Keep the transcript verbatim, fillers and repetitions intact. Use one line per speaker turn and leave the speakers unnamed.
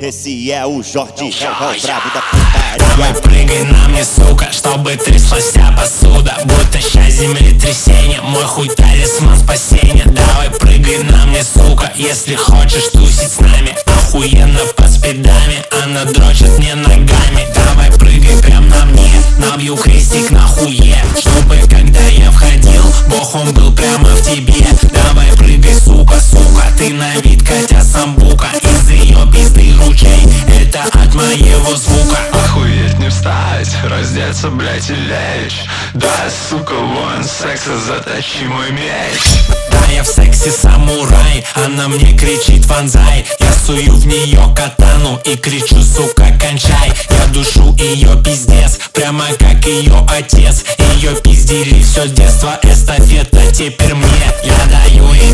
Esse é o Jorge, é o brabo da putaria.
Давай прыгай на мне, сука, чтобы тряслась вся посуда. Будто ща землетрясение, мой хуй талисман спасения. Давай прыгай на мне, сука, если хочешь тусить с нами. Охуенно под спидами, она дрочит мне ногами. Давай прыгай прям на мне, набью крестик на хуе, чтобы когда я входил, бог он был прямо в тебе. Давай прыгай, сука, сука, ты на вид Катя Самбука. Из ее пизды ручей, это от моего звука.
Охуеть не встать, раздеться, блять, и лечь. Да, сука, вон секса, затащи мой меч.
Да, я в сексе самурай, она мне кричит вонзай. Я сую в нее катану и кричу, сука, кончай. Я душу ее пиздец, прямо как ее отец. Ее пиздили все детство, эстафета теперь мне. Я даю ей